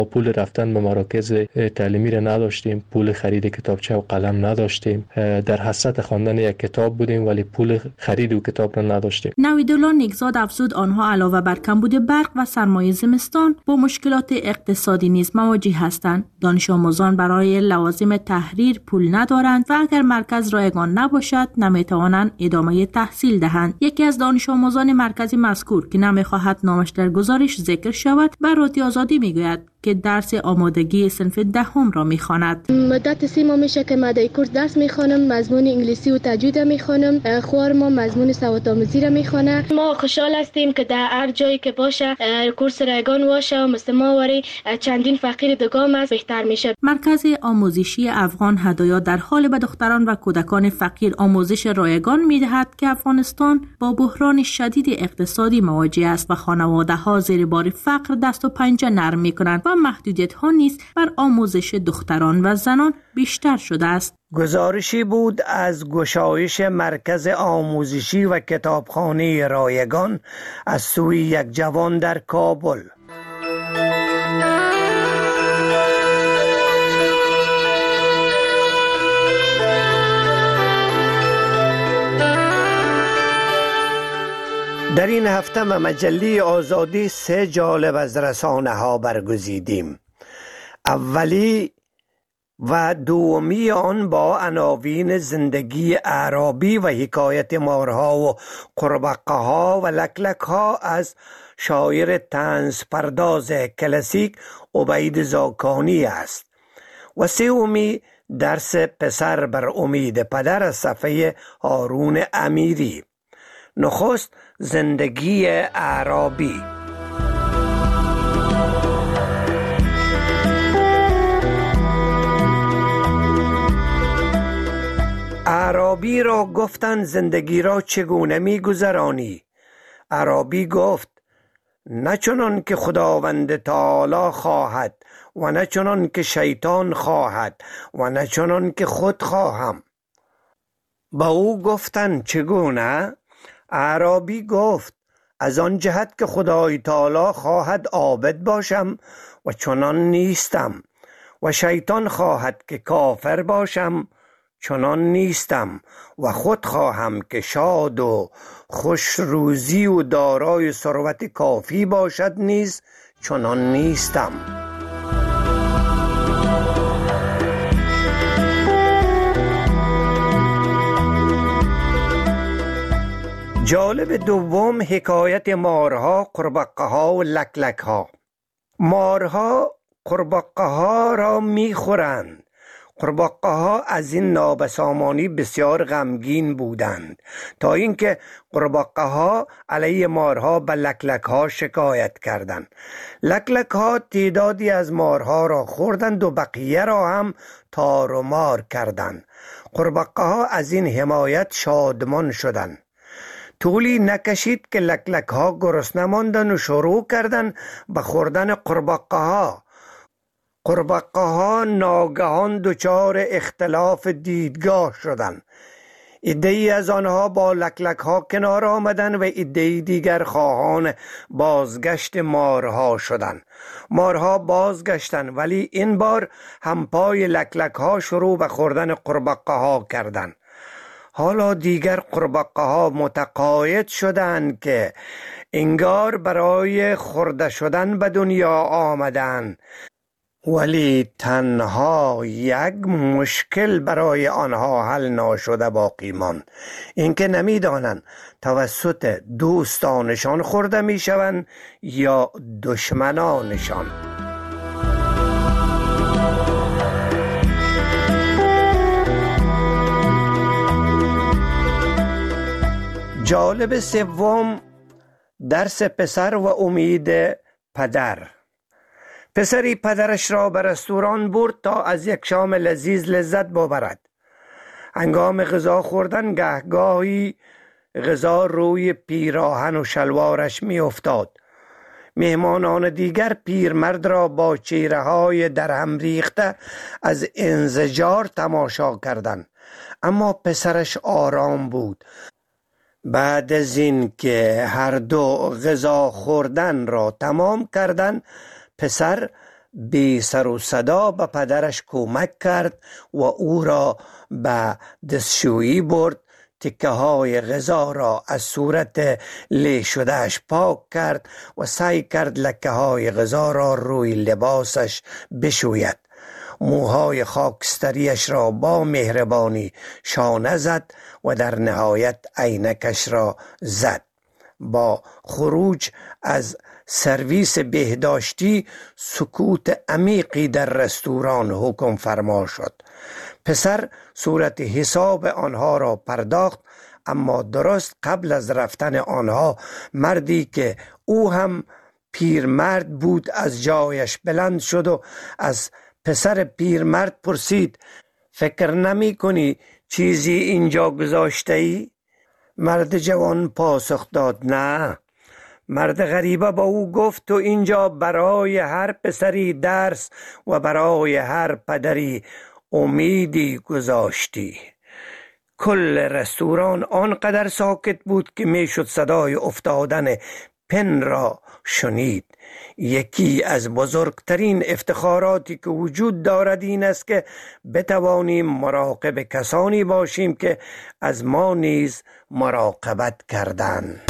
پول رفتن به مراکز تعلیمی را نداشتیم، پول خرید کتابچه و قلم نداشتیم، در حسرت خواندن یک کتاب بودیم ولی پول خرید و کتاب را نداشتیم. نویدالله نیکزاد افزود آنها علاوه بر کمبود برق و سرمایه زمستان با مشکلات اقتصادی نیز مواجه هستند. دانش آموزان برای لوازم تحریر پول ندارند و اگر مرکز رایگان نباشد نمیتوانند ادامه تحصیل دهند. یکی از دانش آموزان مرکز مذکور که نمیخواهد نامش در گزارش ذکر شود به رادیو آزادی میگوید که درس آمادگی صنف دهم را میخواند. مدت 3 ماه میشه که مدرسه کورس درس میخوانم، مضمون انگلیسی و تجوید میخوانم، خوار ما مضمون سوادآموزی را میخوانه. ما خوشحال هستیم که در هر جایی که باشه کورس رایگان باشه و مثل ما وری چندین فقیر دگام است بهتر میشه. مرکز آموزشی افغان هدایا در حال به دختران و کودکان فقیر آموزش رایگان میدهد که افغانستان با بحران شدید اقتصادی مواجه است و خانواده ها زیر بار فقر دست و پنجه نرم میکنند و محدودیت ها نیز بر آموزش دختران و زنان بیشتر شده است. گزارشی بود از گشایش مرکز آموزشی و کتابخانه رایگان از سوی یک جوان در کابل. در این هفته مجله آزادی 3 جالب از رسانه ها برگزیدیم. اولی و دومی آن با عناوین زندگی اعرابی و حکایت مارها و قربقه ها و لکلک ها از شاعر طنز پرداز کلاسیک عبید زاکانی است و سومی درس پسر بر امید پدر از صفحه هارون امیری. نخست زندگی اعرابی. اعرابی را گفتند زندگی را چگونه می گذرانی؟ اعرابی گفت نه چنان که خداوند تعالی خواهد و نه چنان که شیطان خواهد و نه چنان که خود خواهم. با او گفتند چگونه؟ اعرابی گفت از آن جهت که خدای تعالی خواهد عابد باشم و چنان نیستم و شیطان خواهد که کافر باشم چنان نیستم و خود خواهم که شاد و خوش روزی و دارای ثروت کافی باشد نیز چنان نیستم. جالب دوم حکایت مارها، قربقه ها و لکلک ها. مارها قربقه ها را می خورند. قربقه ها از این نابسامانی بسیار غمگین بودند تا اینکه قربقه ها علیه مارها به لکلک ها شکایت کردند. لکلک ها تعدادی از مارها را خوردند و بقیه را هم تار و مار کردند. قربقه ها از این حمایت شادمان شدند. طولی نکشید که لکلک ها گرسنه ماندند و شروع کردند به خوردن قربقه ها. قربقه ها ناگهان دچار اختلاف دیدگاه شدند. عده‌ای از آنها با لکلک ها کنار آمدند و عده‌ای دیگر خواهان بازگشت مارها شدند. مارها بازگشتند ولی این بار همپای لکلک ها شروع به خوردن قربقه ها کردند. حالا دیگر قربقه ها متقاعد شدند که انگار برای خورده شدن به دنیا آمدند، ولی تنها یک مشکل برای آنها حل ناشده باقی ماند، اینکه نمیدانند توسط دوستانشان خورده میشوند یا دشمنانشان. جالب سوم درس پسر و امید پدر. پسری پدرش را به رستوران برد تا از یک شام لذیذ لذت ببرد. هنگام غذا خوردن گهگاهی غذا روی پیراهن و شلوارش می افتاد. مهمانان دیگر پیرمرد را با چهره‌های درهم ریخته از انزجار تماشا کردند، اما پسرش آرام بود. بعد از این که هر دو غذا خوردن را تمام کردند، پسر بی سر و صدا به پدرش کمک کرد و او را به دستشویی برد. تکه های غذا را از صورت لی شدهش پاک کرد و سعی کرد لکه های غذا را روی لباسش بشوید. موهای خاکستریش را با مهربانی شانه زد و در نهایت عینکش را زد. با خروج از سرویس بهداشتی سکوت عمیقی در رستوران حکم فرما شد. پسر صورت حساب آنها را پرداخت، اما درست قبل از رفتن آنها مردی که او هم پیرمرد بود از جایش بلند شد و از پسر پیرمرد پرسید: فکر نمی کنی چیزی اینجا گذاشته ای؟ مرد جوان پاسخ داد: نه. مرد غریبه با او گفت: تو اینجا برای هر پسری درس و برای هر پدری امیدی گذاشتی. کل رستوران آنقدر ساکت بود که میشد صدای افتادن پن را شنید. یکی از بزرگترین افتخاراتی که وجود دارد این است که بتوانیم مراقب کسانی باشیم که از ما نیز مراقبت کردند.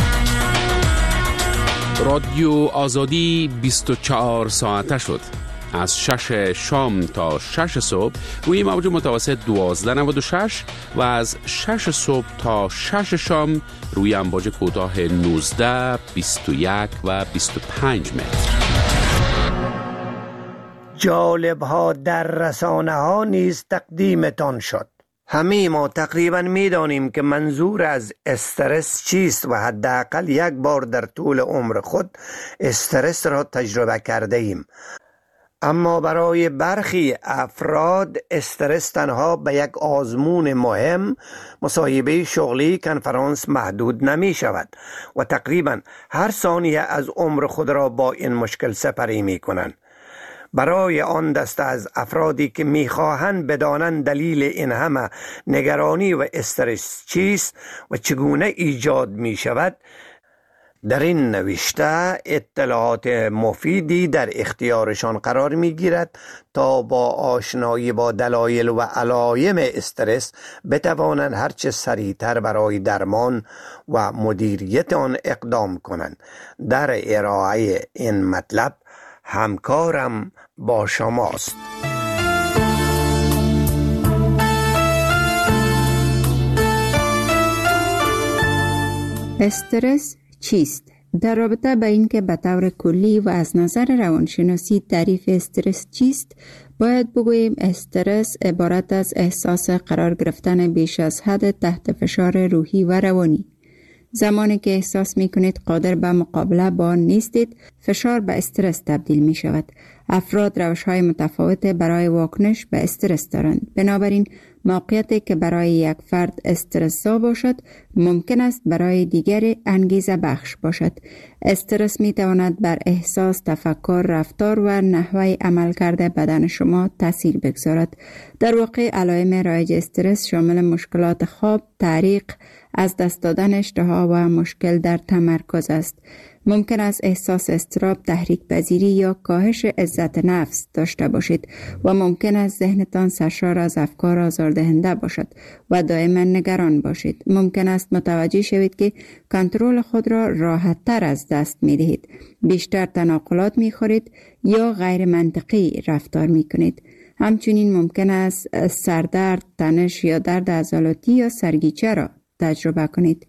رادیو آزادی 24 ساعته شد. از 6 شام تا 6 صبح روی موج متوسط 1296 و از 6 صبح تا 6 شام روی امواج کوتاه 19، 21 و 25 متر. جالب ها در رسانه ها نیز تقدیمتان شد. همه ما تقریبا میدانیم که منظور از استرس چیست و حداقل یک بار در طول عمر خود استرس را تجربه کرده ایم. اما برای برخی افراد استرس تنها به یک آزمون مهم، مصاحبه شغلی، کنفرانس محدود نمی شود و تقریبا هر ثانیه از عمر خود را با این مشکل سپری می کنند. برای آن دسته از افرادی که می خواهند بدانند دلیل این همه نگرانی و استرس چیست و چگونه ایجاد می شود، در این نوشته اطلاعات مفیدی در اختیارشان قرار می گیرد تا با آشنایی با دلایل و علایم استرس بتوانند هرچه سریعتر برای درمان و مدیریت آن اقدام کنند. در ارائه این مطلب همکارم با شماست. استرس چیست؟ در رابطه با اینکه به طور کلی و از نظر روانشناسی تعریف استرس چیست، باید بگوییم استرس عبارت از احساس قرار گرفتن بیش از حد تحت فشار روحی و روانی. زمانی که احساس می کنید قادر به مقابله با آن نیستید، فشار به استرس تبدیل می شود. افراد روش‌های متفاوت برای واکنش به استرس دارند. بنابراین موقعیتی که برای یک فرد استرس‌زا باشد، ممکن است برای دیگری انگیزه بخش باشد. استرس می تواند بر احساس، تفکر، رفتار و نحوه عملکرد بدن شما تاثیر بگذارد. در واقع علائم رایج استرس شامل مشکلات خواب، تعریق، از دست دادن اشتها و مشکل در تمرکز است. ممکن است احساس اضطراب، تحریک پذیری یا کاهش عزت نفس داشته باشید و ممکن است ذهنتان سرشار از افکار آزاردهنده باشد و دائما نگران باشید. ممکن است متوجه شوید که کنترل خود را راحت تر از دست می دهید، بیشتر تناقلات می خورید یا غیر منطقی رفتار می کنید. همچنین ممکن است سردرد، تنش یا درد عضلاتی یا سرگیچه را تجربه کنید.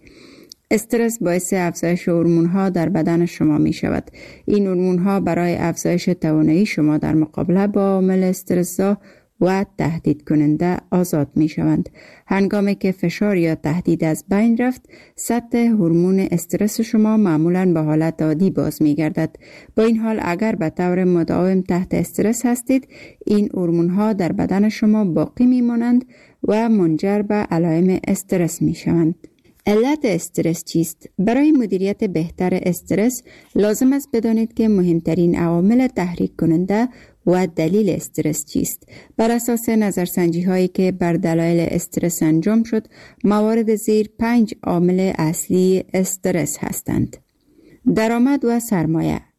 استرس باعث افزایش هورمون‌ها در بدن شما می شود. این هورمون‌ها برای افزایش توانایی شما در مقابله با عوامل استرس‌زا و تهدید کننده آزاد می شوند. هنگامی که فشار یا تهدید از بین رفت، سطح هورمون استرس شما معمولاً به حالت عادی باز می گردد. با این حال اگر به طور مداوم تحت استرس هستید، این هورمون‌ها در بدن شما باقی می مانند و منجر به علائم استرس می شوند. علت استرس چیست؟ برای مدیریت بهتر استرس لازم است بدانید که مهمترین عوامل تحریک کننده و دلیل استرس چیست. بر اساس نظرسنجی هایی که بر دلایل استرس انجام شد، موارد زیر 5 عامل اصلی استرس هستند. درآمد و سرمایه.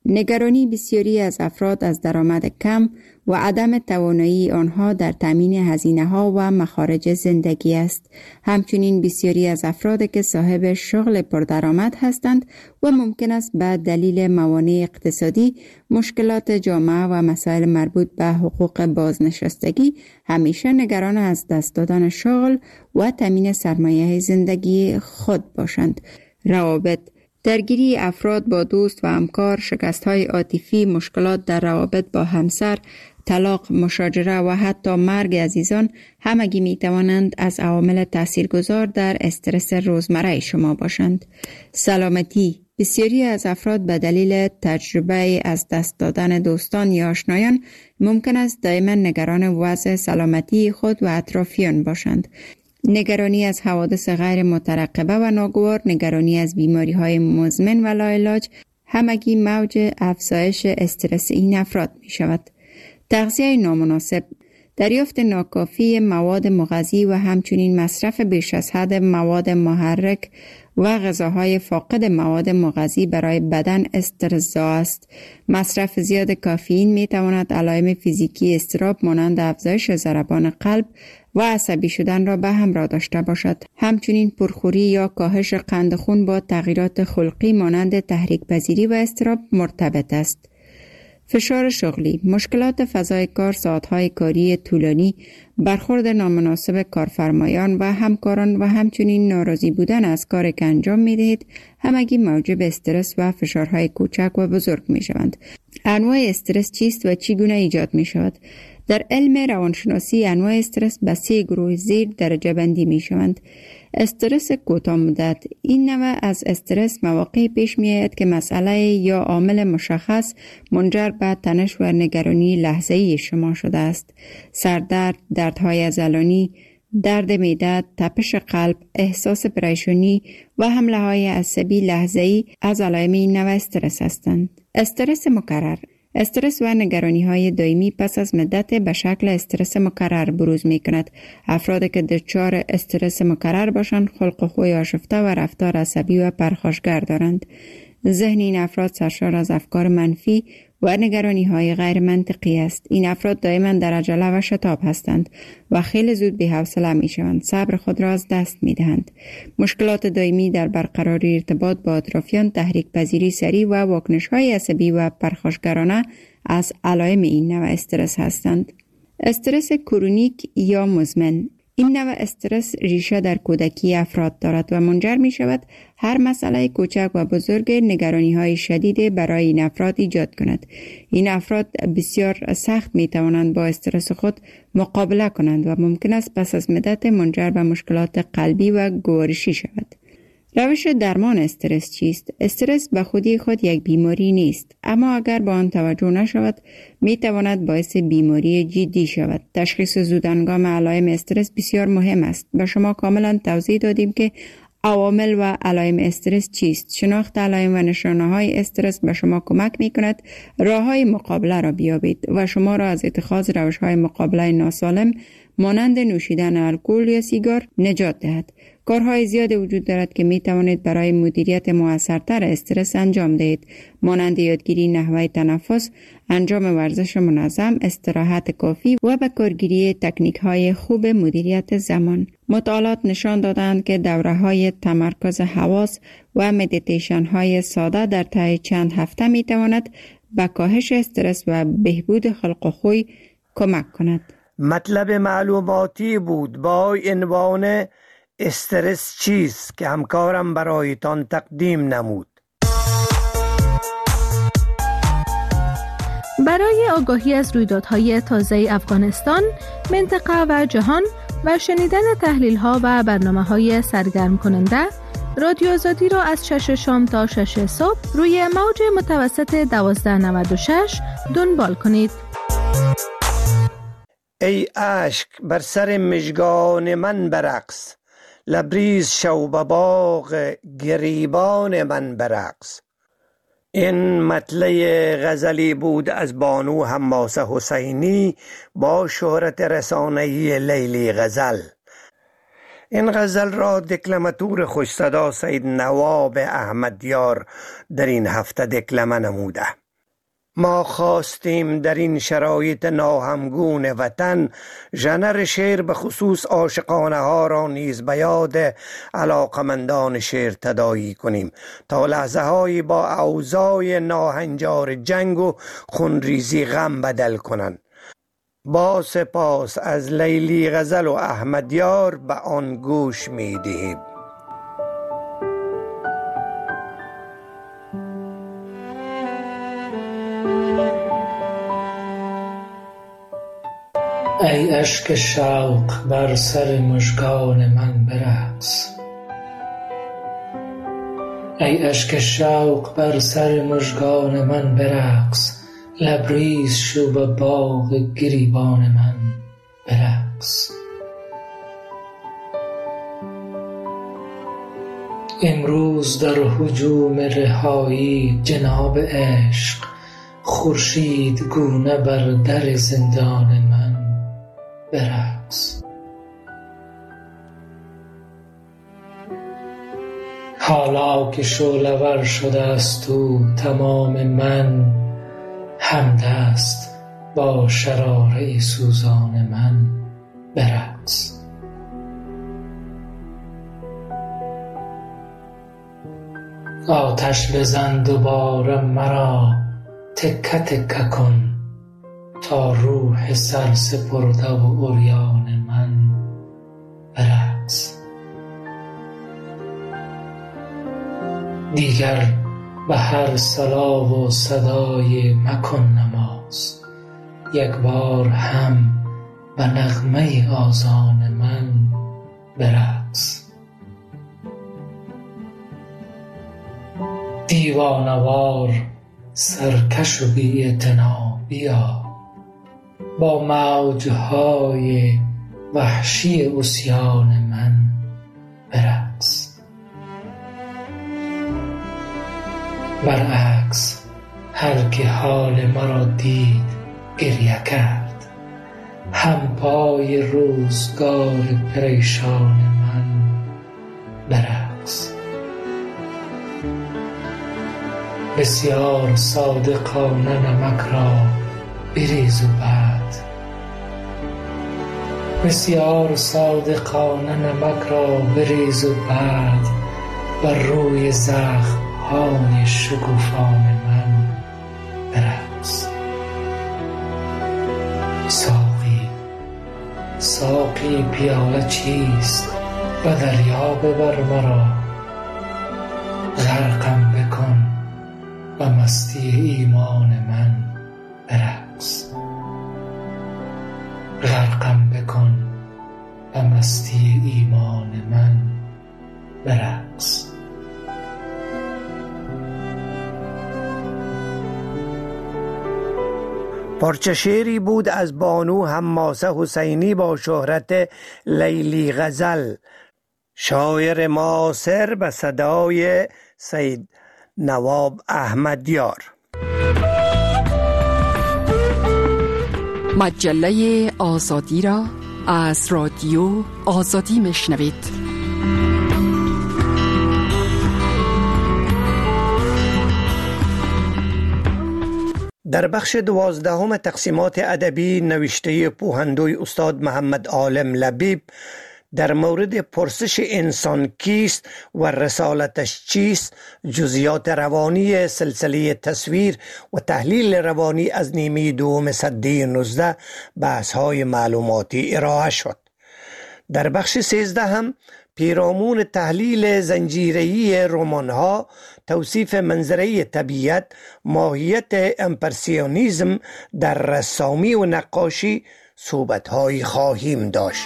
نگرانی بسیاری از افراد از درآمد کم و عدم توانایی آنها در تامین هزینه‌ها و مخارج زندگی است. همچنین بسیاری از افراد که صاحب شغل پردرآمد هستند و ممکن است به دلیل موانع اقتصادی، مشکلات جامعه و مسائل مربوط به حقوق بازنشستگی همیشه نگران از دست دادن شغل و تامین سرمایه زندگی خود باشند. روابط، درگیری افراد با دوست و همکار، شکست‌های عاطفی، مشکلات در روابط با همسر، طلاق، مشاجره و حتی مرگ عزیزان همگی می توانند از عوامل تاثیرگذار در استرس روزمره شما باشند. سلامتی، بسیاری از افراد به دلیل تجربه از دست دادن دوستان یا آشنایان ممکن است دائما نگران وضع سلامتی خود و اطرافیان باشند. نگرانی از حوادث غیر مترقبه و ناگوار، نگرانی از بیماری‌های مزمن و لاعلاج همگی موج افزایش استرس این افراد می شود. تغذیه نامناسب، دریافت ناکافی مواد مغذی و همچنین مصرف بیش از حد مواد محرک و غذاهای فاقد مواد مغذی برای بدن استرس‌زا است. مصرف زیاد کافئین می تواند علائم فیزیکی اضطراب مانند افزایش ضربان قلب و عصبی شدن را به همراه داشته باشد. همچنین پرخوری یا کاهش قند خون با تغییرات خلقی مانند تحریک‌پذیری و اضطراب مرتبط است. فشار شغلی، مشکلات فضای کار، ساعتهای کاری طولانی، برخورد نامناسب کارفرمایان و همکاران و همچنین ناراضی بودن از کاری که انجام می دهید همگی موجب استرس و فشارهای کوچک و بزرگ می شوند. انواع استرس چیست و چگونه ایجاد می شود؟ در علم روانشناسی انواع استرس به 3 گروه زیر درجه بندی می شوند. استرس کوتاه مدت، این نوع از استرس مواقعی پیش می آید که مسئله یا عامل مشخص منجر به تنش و نگرانی لحظه‌ای شما شده است. سردرد، دردهای عضلانی، درد معده، تپش قلب، احساس پریشانی و حمله‌های عصبی لحظه‌ای از علائم این نوع استرس هستند. استرس مکرر، استرس و نگرانی‌های دائمی پس از مدت به شکل استرس مکرر بروز می‌کند. افرادی که دچار استرس مکرر باشند خلق و خوی آشفته و رفتار عصبی و پرخاشگر دارند. ذهن این افراد سرشار از افکار منفی و نگرانی‌های غیر منطقی است. این افراد دائما در عجله و شتاب هستند و خیلی زود بی‌حوصله می‌شوند. صبر خود را از دست می‌دهند. مشکلات دائمی در برقراری ارتباط با اطرافیان، تحریک‌پذیری سریع و واکنش‌های عصبی و پرخاشگرانه از علائم این نوع استرس هستند. استرس کرونیک یا مزمن، این نوع استرس ریشه در کودکی افراد دارد و منجر می شود هر مسئله کوچک و بزرگ نگرانی‌های شدید برای این افراد ایجاد کند. این افراد بسیار سخت می توانند با استرس خود مقابله کنند و ممکن است پس از مدت منجر به مشکلات قلبی و گوارشی شود. روش درمان استرس چیست؟ استرس به خودی خود یک بیماری نیست، اما اگر به آن توجه نشود می تواند باعث بیماری جدی شود. تشخیص زودهنگام علائم استرس بسیار مهم است. به شما کاملا توضیح دادیم که عوامل و علائم استرس چیست. شناخت علائم و نشانه‌های استرس به شما کمک می کند راه‌های مقابله را بیابید و شما را از اتخاذ روش‌های مقابله ناسالم مانند نوشیدن الکل یا سیگار نجات دهد. کارهای زیاد وجود دارد که می توانید برای مدیریت موثرتر استرس انجام دهید، مانند یادگیری نحوه تنفس، انجام ورزش منظم، استراحت کافی و به کارگیری تکنیک‌های خوب مدیریت زمان. مطالعات نشان دادند که دوره‌های تمرکز حواس و مدیتیشن‌های ساده در طی چند هفته می تواند به کاهش استرس و بهبود خلق و خوی کمک کند. مطلب معلوماتی بود با عنوان استرس چیست که همکارم برایتان تقدیم نمود. برای آگاهی از رویدادهای تازه افغانستان، منطقه و جهان و شنیدن تحلیل‌ها و برنامه‌های سرگرم کننده، رادیو آزادی را از 6 شام تا 6 صبح روی موج متوسط 1296 دنبال کنید. ای اشک بر سر مژگان من برقص، لبریز شو به باغ گریبان من برقص. این مطلع غزلی بود از بانو حماسه حسینی با شهرت رسانه‌ای لیلی غزل. این غزل را دکلماتور خوش صدا سید نواب احمدیار در این هفته دکلمه نموده. ما خواستیم در این شرایط ناهمگون وطن ژانر شعر به خصوص عاشقانه ها را نیز به یاد علاقمندان شعر تداعی کنیم تا لحظه های با اوضاع ناهنجار جنگ و خونریزی غم بدل کنند. با سپاس از لیلی غزل و احمدیار به آن گوش می دهیم. ای اشک شوق بر سر مژگان من برقص، ای اشک شوق بر سر مژگان من برقص، لبریز شو به باغ گریبان من برقص. امروز در هجوم رهایی جناب عشق، خورشید گونه بر در زندان من برقص. حالا که شعله‌ور شده است تو تمام من، همدست با شراره سوزان من برقص. آتش بزن دوباره مرا تکه تکه کن، تا روح سر سپرده و عریان من برقص. دیگر به هر صلا و صدای مکن نماز، یک بار هم به نغمه آذان من برقص. دیوانوار سرکش و بی اعتنا بیا، با موجهای وحشی عصیان من برقص. برعکس هر که حال مرا دید گریه کرد، هم پای روزگار پریشان من برقص. بسیار صادقانه نمک را بریز و بعد، بسیار صادقانه نمک را بریز و بعد، بر روی زخم های شکوفان من برقص. ساقی ساقی پیاله چیست؟ به دریا ببر مرا، غرقم بکن به مستی ایمان من برقص. غرقم بکن به مستی ایمان من برقص. پارچه شعری بود از بانو حماسه حسینی با شهرت لیلی غزل، شاعر معاصر به صدای سید نواب احمدیار. مجله آزادی را از رادیو آزادی میشنوید. در بخش 12 تقسیمات ادبی نوشته پوهندوی استاد محمد عالم لبیب در مورد پرسش انسان کیست و رسالتش چیست، جزئیات روانی سلسله تصویر و تحلیل روانی از نیمه دوم سده 19 بحث‌های معلوماتی ارائه شد. در بخش 13 هم پیرامون تحلیل زنجیره‌ای رمان‌ها، توصیف منظره طبیعت، ماهیت امپرسیونیزم در رسامی و نقاشی صحبت‌هایی خواهیم داشت.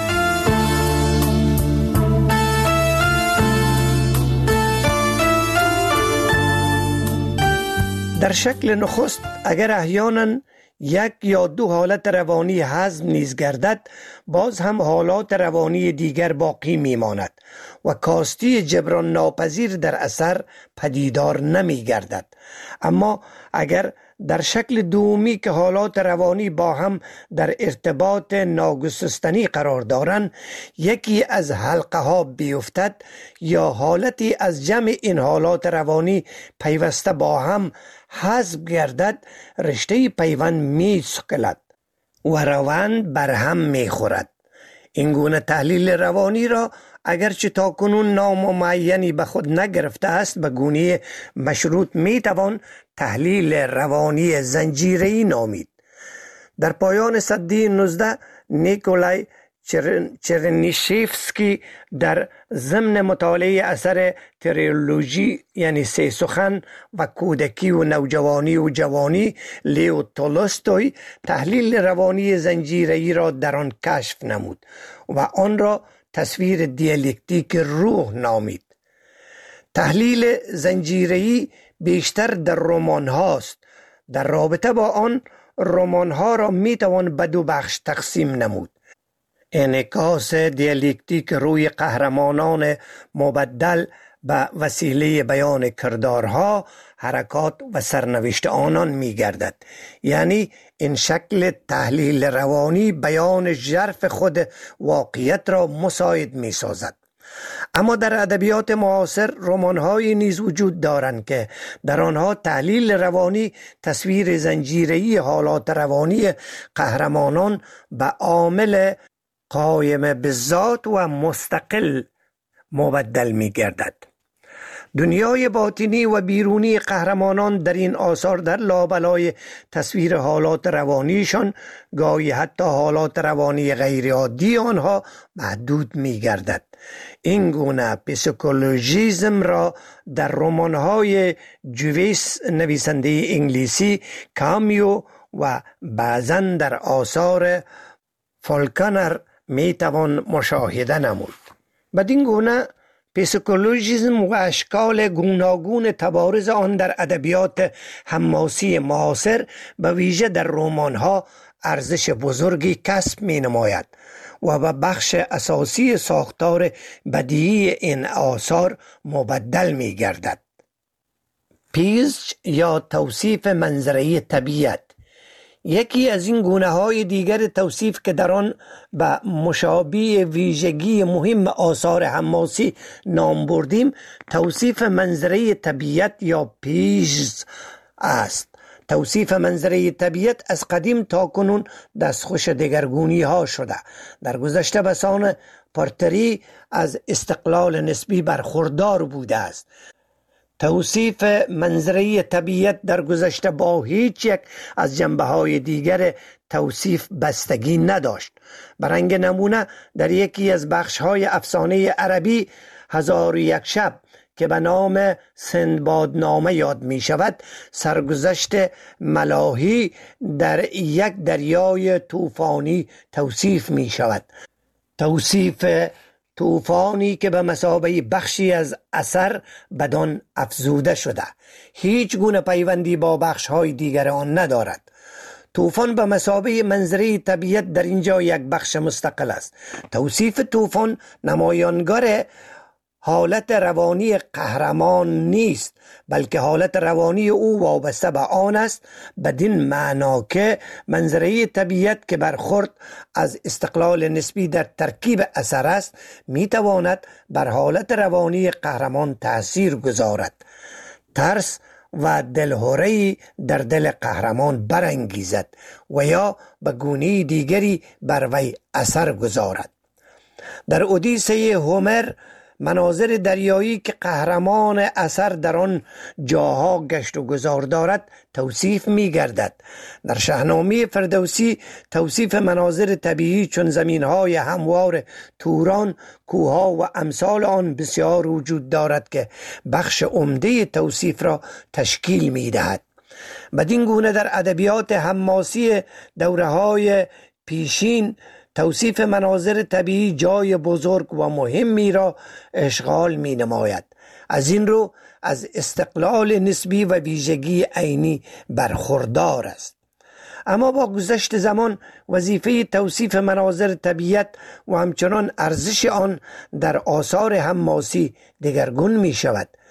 در شکل نخست اگر احیانا یک یا دو حالت روانی حزم نیز گردد، باز هم حالات روانی دیگر باقی میماند و کاستی جبران ناپذیر در اثر پدیدار نمی گردد. اما اگر در شکل دومی که حالات روانی با هم در ارتباط ناگسستنی قرار دارند یکی از حلقه ها بیفتد یا حالتی از جمع این حالات روانی پیوسته با هم حذف گردد، رشته پیوند می سکلد و روند بر هم می خورد. این گونه تحلیل روانی را اگرچه تا کنون نام معینی به خود نگرفته است به گونه مشروط می توان تحلیل روانی زنجیره‌ای نامید. در پایان سده 19 نیکولای چرنیشیفسکی در ضمن مطالعه اثر تریلوژی یعنی سه سخن و کودکی و نوجوانی و جوانی لیو تولستوی تحلیل روانی زنجیره‌ای را در آن کشف نمود و آن را تصویر دیالکتیک روح نامید. تحلیل زنجیره‌ای بیشتر در رمان هاست. در رابطه با آن رمان ها را می توان به دو بخش تقسیم نمود: انعکاس دیالکتیک روی قهرمانان مبدل به وسیله بیان کردارها، حرکات و سرنوشت آنان می گردد. یعنی این شکل تحلیل روانی بیان ژرف خود واقعیت را مساعد می سازد. اما در ادبیات معاصر رمان‌هایی نیز وجود دارند که در آنها تحلیل روانی تصویر زنجیره‌ای حالات روانی قهرمانان به عامل قایم بالذات و مستقل مبدل می گردد. دنیای باطنی و بیرونی قهرمانان در این آثار در لابلای تصویر حالات روانیشان گاهی حتی حالات روانی غیر عادی آنها محدود می گردد. این گونه پسیکولوژیسم را در رمان‌های جویس نویسنده انگلیسی، کامیو و بعضاً در آثار فالکنر می توان مشاهده نمود. بدین گونه پسیکولوژیسم و اشکال گوناگون تبارز آن در ادبیات حماسی معاصر به ویژه در رمان‌ها ارزش بزرگی کسب می نماید و به بخش اساسی ساختار بدیعی این آثار مبدل می گردد. پیچ یا توصیف منظره طبیعت یکی از این گونه های دیگر توصیف که در آن به مشابه ویژگی مهم آثار حماسی نام بردیم توصیف منظره طبیعت یا پیچ است. توصیف منظره طبیعت از قدیم تا کنون دستخوش دگرگونی ها شده. در گذشته بسان پارتری از استقلال نسبی برخوردار بوده است. توصیف منظره طبیعت در گذشته با هیچ یک از جنبه‌های دیگر توصیف بستگی نداشت. برای نمونه در یکی از بخش‌های افسانه عربی 1001 شب که به نام سندبادنامه یاد می شود، سرگذشت ملاحی در یک دریای طوفانی توصیف می شود. توصیف طوفانی که به مثابه بخشی از اثر بدان افزوده شده، هیچ گونه پیوندی با بخش‌های دیگر آن ندارد. طوفان به مثابه منظره طبیعت در اینجا یک بخش مستقل است. توصیف طوفان نمایانگر حالت روانی قهرمان نیست، بلکه حالت روانی او وابسته به آن است، بدین معنا که منظره طبیعت که برخورد از استقلال نسبی در ترکیب اثر است میتواند بر حالت روانی قهرمان تأثیر گذارد، ترس و دلهره‌ای در دل قهرمان برانگیزد و یا به گونه دیگری بر وی اثر گذارد. در اودیسه هومر مناظر دریایی که قهرمان اثر در آن جاها گشت و گذار دارد توصیف می گردد. در شاهنامه فردوسی توصیف مناظر طبیعی چون زمینهای هموار توران، کوها و امثال آن بسیار وجود دارد که بخش عمده توصیف را تشکیل می دهد. بدین گونه در ادبیات حماسی دوره‌های پیشین توصیف مناظر طبیعی جای بزرگ و مهمی را اشغال می نماید. از این رو از استقلال نسبی و ویژگی عینی برخوردار است. اما با گذشت زمان وظیفه توصیف مناظر طبیعت و همچنان ارزش آن در آثار حماسی دگرگون می شود.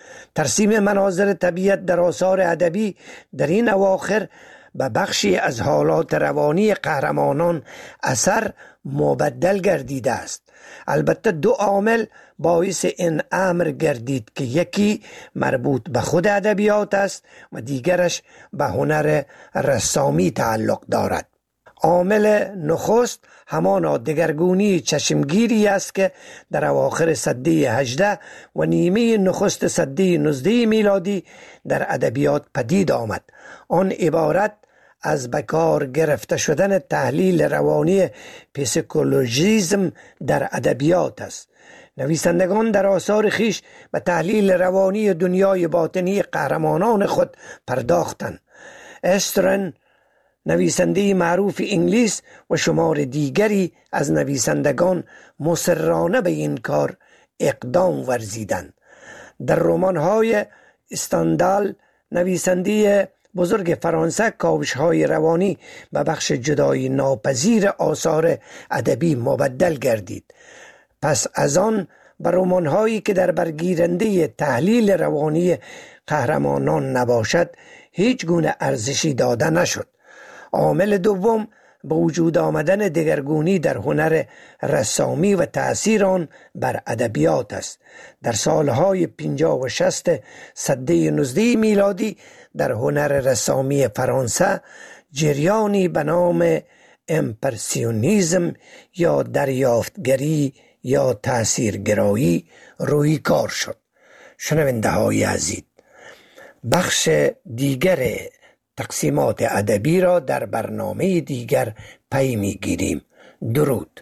ترسیم مناظر طبیعت در آثار ادبی در این اواخر به بخشی از حالات روانی قهرمانان اثر مبدل گردیده است. البته دو عامل باعث این امر گردید که یکی مربوط به خود ادبیات است و دیگرش به هنر رسامی تعلق دارد. عامل نخست همانا دگرگونی چشمگیری است که در اواخر سده 18 و نیمه نخست سده 19 میلادی در ادبیات پدید آمد. آن عبارت از بکار گرفته شدن تحلیل روانی پسیکولوژیسم در ادبیات است. نویسندگان در آثار خیش به تحلیل روانی دنیای باطنی قهرمانان خود پرداختند. استرن نویسنده معروف انگلیس و شمار دیگری از نویسندگان مصرانه به این کار اقدام ورزیدند. در رمان‌های استندال نویسنده بزرگ فرانسه کاوش‌های روانی به بخش جدایی ناپذیر آثار ادبی مبدل گردید. پس از آن به رمان‌هایی که در برگیرنده تحلیل روانی قهرمانان نباشد هیچ گونه ارزشی داده نشد. عامل دوم به وجود آمدن دگرگونی در هنر رسامی و تأثیر آن بر ادبیات است. در سالهای 50 و 60 سده 19 میلادی در هنر رسامی فرانسه جریانی به نام امپرسیونیزم یا دریافتگری یا تأثیرگرایی روی کار شد. شنونده های عزیز، بخش دیگر تقسیمات ادبی را در برنامه دیگر پی می‌گیریم. درود.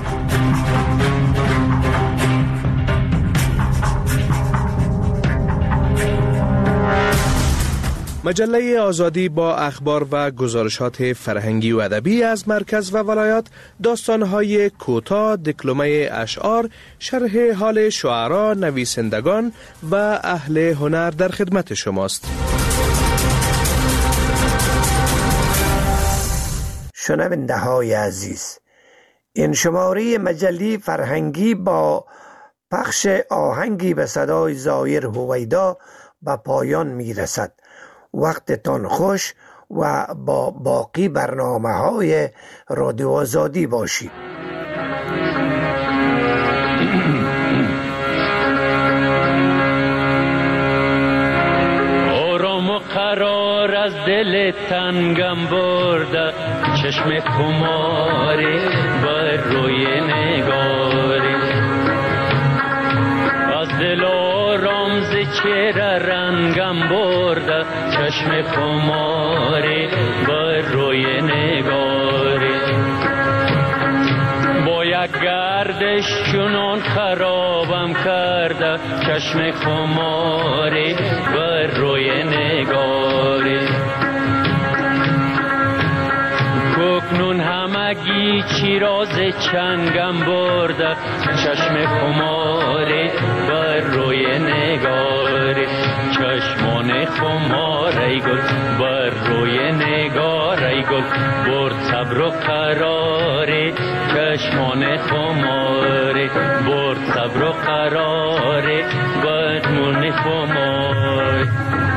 مجله آزادی با اخبار و گزارشات فرهنگی و ادبی از مرکز و ولایات، داستان‌های کوتاه، دکلمه اشعار، شرح حال شعرا، نویسندگان و اهل هنر در خدمت شماست. شنونده های عزیز، این شماره مجله فرهنگی با پخش آهنگی به صدای زایر هویدا به پایان می رسد. وقتتان خوش و با باقی برنامه های رادیو آزادی باشید. آرام و قرار از دل تنگم برده، چشم خماری بر روی نگاری، از دل آرام ز چهره رنگم برده، چشم خماری بر روی نگاری، با یک گردش چنان خرابم کرده، چشم خماری بر روی نگاری، کوکنون همگی چیراز چنگم برده، چشم خماری بر روی نگاری، چشمان خمار ای گل بر روی نگار ای گل، برد صبر و قراری، چشمان خماری برد صبر و قراری، بدمون خماری.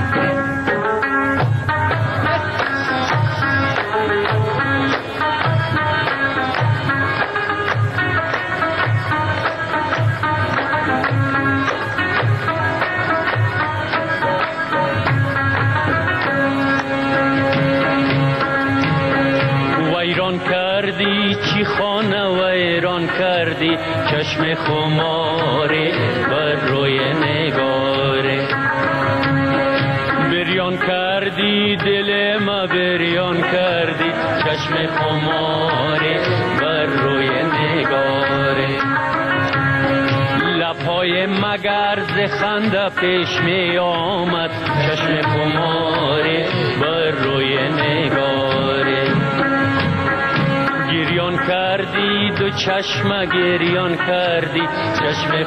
کردی چی خانه و ایران کردی، چشم خماری بر روی نگاری، بریان کردی دل ما بریان کردی، چشم خماری بر روی نگاری، لبهای مگر ز خنده پیش می آمد، چشم خماری بر روی نگاری، گریان کردی دو چشم گریان کردی، چشم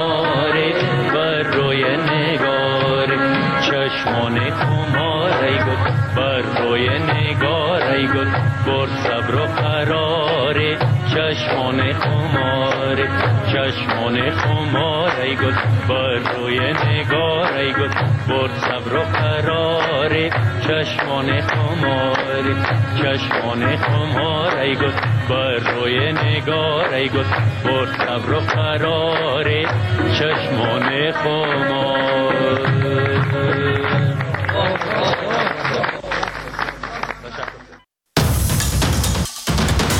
خماری بر روی نگاری، چشمان خماری گل بر روی نگار ای گل بر صبر و قرار چشمان خمار چشمان خمار ای گل بر روی نگار ای گل بر صبر و قرار چشمان خمار چشمان خمار ای گل بر روی نگار ای گل بر صبر و قرار چشمان خمار